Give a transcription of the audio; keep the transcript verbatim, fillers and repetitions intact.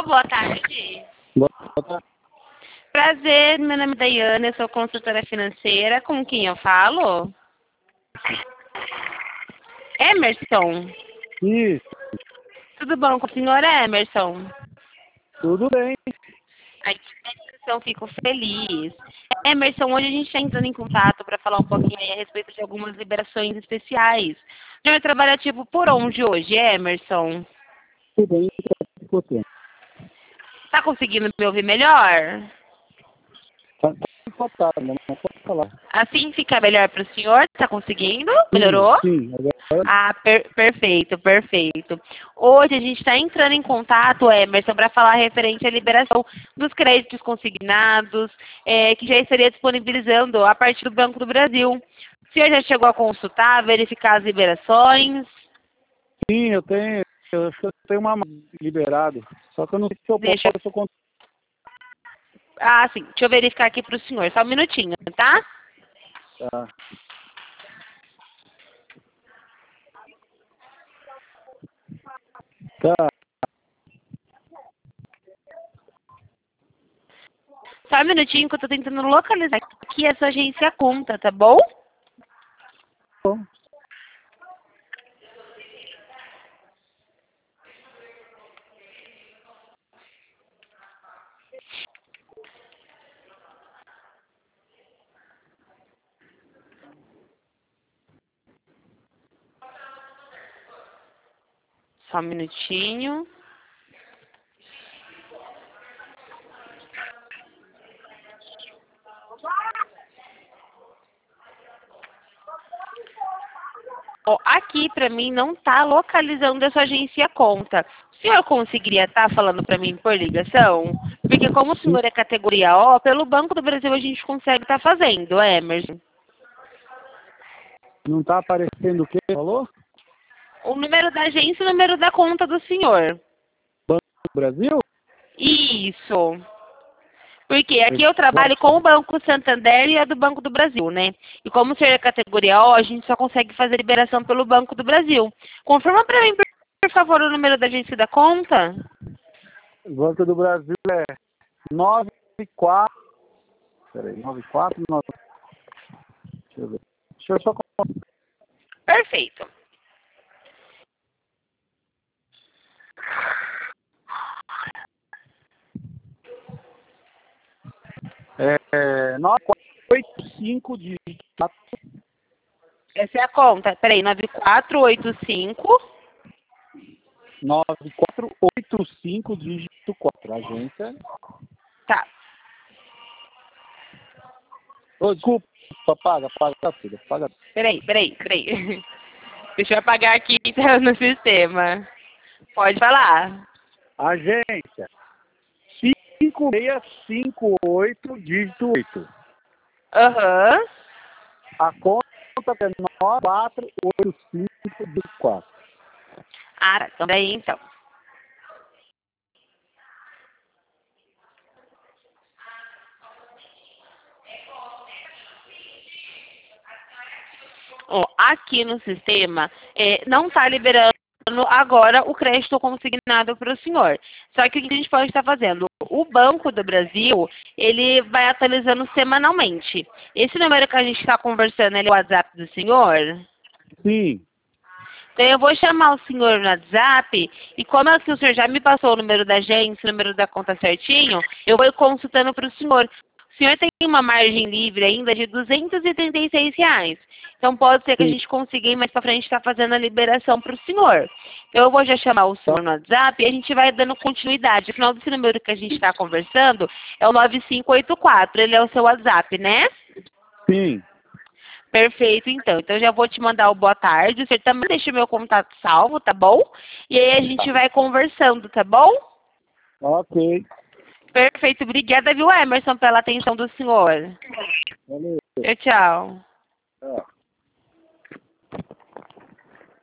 boa tarde. Boa tarde. Prazer, meu nome é Daiane, eu sou consultora financeira. Com quem eu falo? Emerson. Isso, Tudo bom com o senhor Emerson? tudo bem. Ai, Emerson, fico feliz. Emerson, hoje a gente está entrando em contato para falar um pouquinho aí a respeito de algumas liberações especiais. O senhor trabalha tipo por onde hoje, Emerson? Tudo bem, com você. Tá conseguindo me ouvir melhor? Tá, tá empatado, né? Não pode falar. Assim fica melhor para o senhor? Tá conseguindo? Melhorou? Sim, sim. Agora, Ah, per- perfeito, perfeito. Hoje a gente está entrando em contato, Emerson, para falar referente à liberação dos créditos consignados, é, que já estaria disponibilizando a partir do Banco do Brasil. O senhor já chegou a consultar, verificar as liberações? sim, eu tenho, eu acho que eu tenho uma liberado. Só que eu não sei se eu Deixa eu... posso con- Ah, sim. Deixa eu verificar aqui para o senhor. Só um minutinho, tá? Tá. Tá. Só um minutinho que eu estou tentando localizar aqui essa agência conta, tá bom? Bom. Só um minutinho. Ó, aqui para mim não está localizando essa agência conta. O senhor conseguiria estar falando para mim por ligação? Porque como o senhor é categoria O, pelo Banco do Brasil a gente consegue estar fazendo, Emerson. Não tá aparecendo o que falou? O número da agência e o número da conta do senhor. Banco do Brasil? Isso. Porque aqui eu trabalho com o Banco Santander e a do Banco do Brasil, né? E como o senhor é categoria O, a gente só consegue fazer liberação pelo Banco do Brasil. Confirma para mim, por favor, o número da agência e da conta. O Banco do Brasil é nove quatro. Peraí, nove quatro, nove. Deixa eu ver. Deixa eu só. Perfeito. É nove quatro oito cinco de Essa é a conta. Peraí, nove quatro oito cinco. nove quatro oito cinco dígito quatro. Agência. Tá. Ô, desculpa, paga, paga tudo, paga tudo. Peraí, peraí, peraí. Deixa eu apagar aqui tá, no sistema. Pode falar. Agência cinco seis cinco oito dígito oito. Aham. A conta é nove quatro oito cinco dígito quatro. Ah, tá. Então daí então. Ó, aqui no sistema é, não está liberando agora o crédito consignado para o senhor. Só que o que a gente pode estar fazendo? O Banco do Brasil, ele vai atualizando semanalmente. Esse número que a gente está conversando, ele é o WhatsApp do senhor? Sim, Então eu vou chamar o senhor no WhatsApp e como é que o senhor já me passou o número da agência, o número da conta certinho, eu vou consultando para o senhor. O senhor tem uma margem livre ainda de duzentos e trinta e seis reais. Então pode ser que a sim. gente consiga ir mais para frente estar fazendo a liberação para o senhor. Então eu vou já chamar o senhor no WhatsApp e a gente vai dando continuidade. O final desse número que a gente está conversando é o nove cinco oito quatro. Ele é o seu WhatsApp, né? Sim. Perfeito, então. Então, eu já vou te mandar o boa tarde. Você também deixa o meu contato salvo, tá bom? E aí a gente vai conversando, tá bom? Ok. Perfeito. Obrigada, viu, Emerson, pela atenção do senhor. Valeu. Tchau, tchau. Tchau.